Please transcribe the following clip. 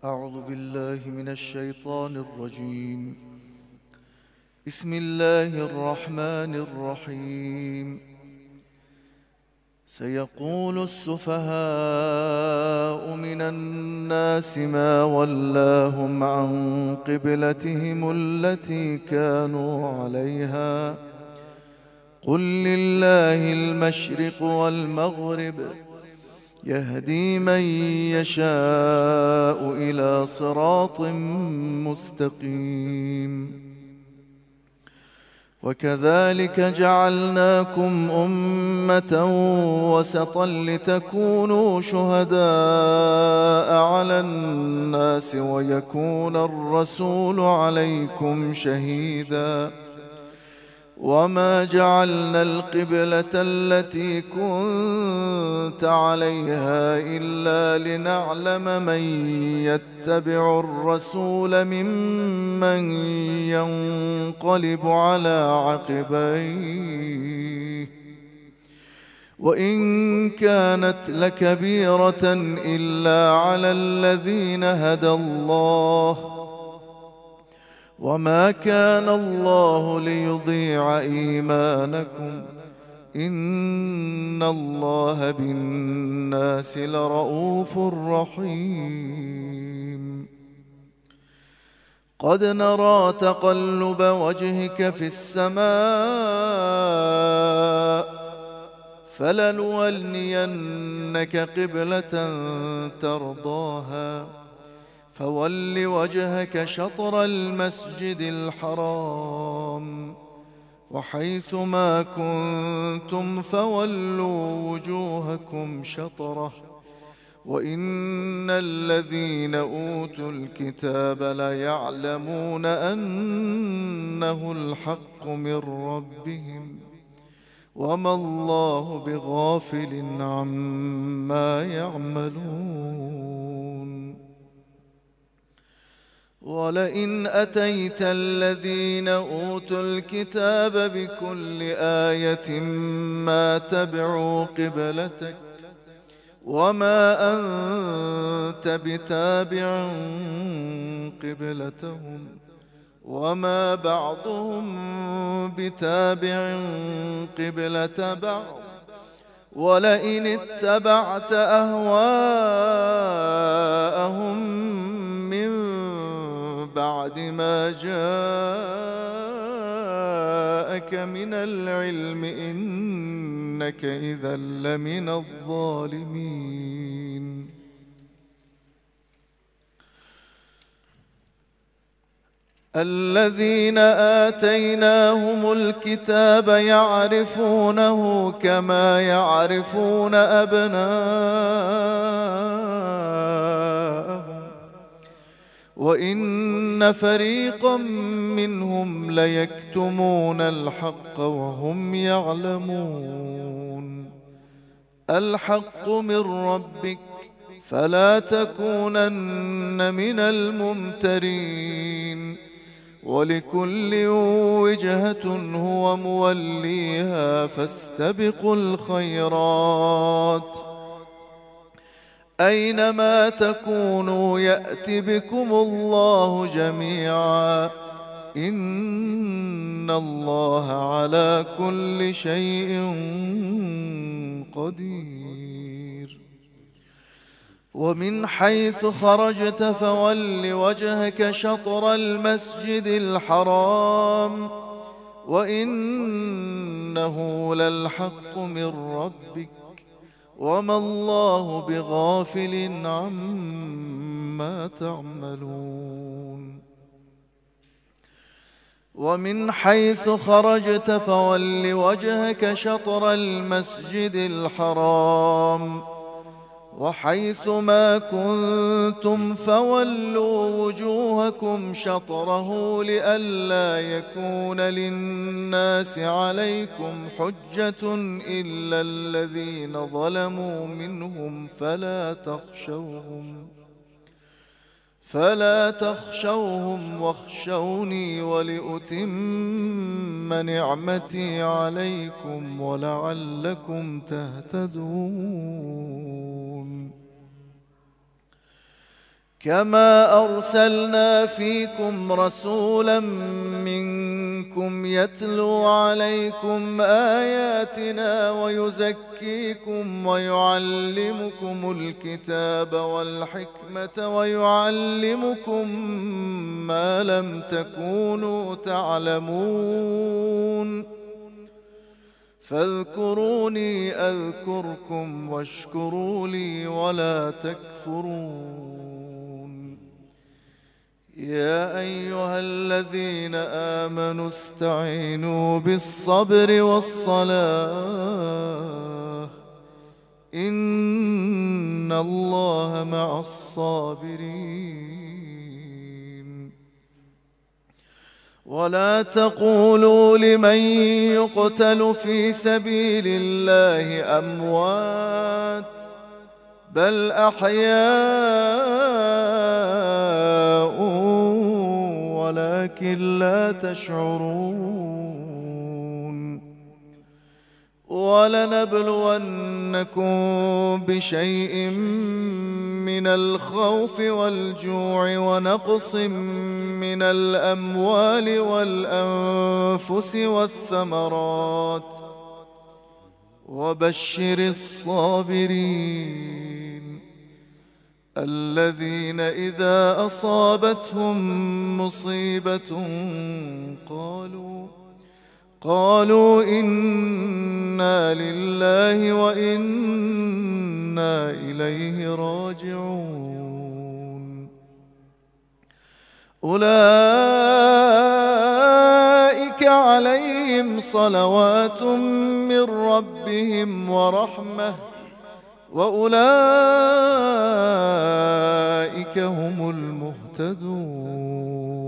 أعوذ بالله من الشيطان الرجيم. بسم الله الرحمن الرحيم. سيقول السفهاء من الناس ما ولاهم عن قبلتهم التي كانوا عليها قل لله المشرق والمغرب يهدي من يشاء إلى صراط مستقيم. وكذلك جعلناكم أمة وسطا لتكونوا شهداء على الناس ويكون الرسول عليكم شهيدا. وما جعلنا القبلة التي كنت عليها إلا لنعلم من يتبع الرسول ممن ينقلب على عقبيه وإن كانت لكبيرة إلا على الذين هدى الله وما كان الله ليضيع إيمانكم إن الله بالناس لرؤوف رحيم. قد نرى تقلب وجهك في السماء فلنولينك قبلة ترضاها فول وجهك شطر المسجد الحرام وحيث ما كنتم فولوا وجوهكم شطره وإن الذين أوتوا الكتاب ليعلمون أنه الحق من ربهم وما الله بغافل عما يعملون. ولئن أتيت الذين أوتوا الكتاب بكل آية ما تبعوا قبلتك وما أنت بتابع قبلتهم وما بعضهم بتابع قبلة بعض ولئن اتبعت أهواءهم من بعد ما جاءك من العلم إنك إذا لمن الظالمين. الذين آتيناهم الكتاب يعرفونه كما يعرفون أبناءهم وإن فريقا منهم ليكتمون الحق وهم يعلمون. الحق من ربك فلا تكونن من الممترين ولكل وجهة هو موليها فاستبقوا الخيرات أينما تكونوا يأت بكم الله جميعا إن الله على كل شيء قدير. ومن حيث خرجت فول وجهك شطر المسجد الحرام وإنه للحق من ربك وما الله بغافل عما تعملون. ومن حيث خرجت فول وجهك شطر المسجد الحرام وحيث ما كنتم فولوا وجوهكم شطره لئلا يكون للناس عليكم حجة إلا الذين ظلموا منهم فلا تخشوهم واخشوني ولأتم نعمتي عليكم ولعلكم تهتدون. كما أرسلنا فيكم رسولا منكم يتلو عليكم آياتنا ويزكيكم ويعلمكم الكتاب والحكمة ويعلمكم ما لم تكونوا تعلمون فاذكروني أذكركم واشكروا لي ولا تكفرون يا أيها الذين آمنوا استعينوا بالصبر والصلاة إن الله مع الصابرين ولا تقولوا لمن يقتل في سبيل الله أموات بل أحياء ولكن لا تشعرون ولنبلونكم بشيء من الخوف والجوع ونقص من الأموال والأنفس والثمرات وبشر الصابرين الذين إذا أصابتهم مصيبة قالوا إنا لله وإنا إليه راجعون أولئك عليهم صلوات من ربهم ورحمة وأولئك هم المهتدون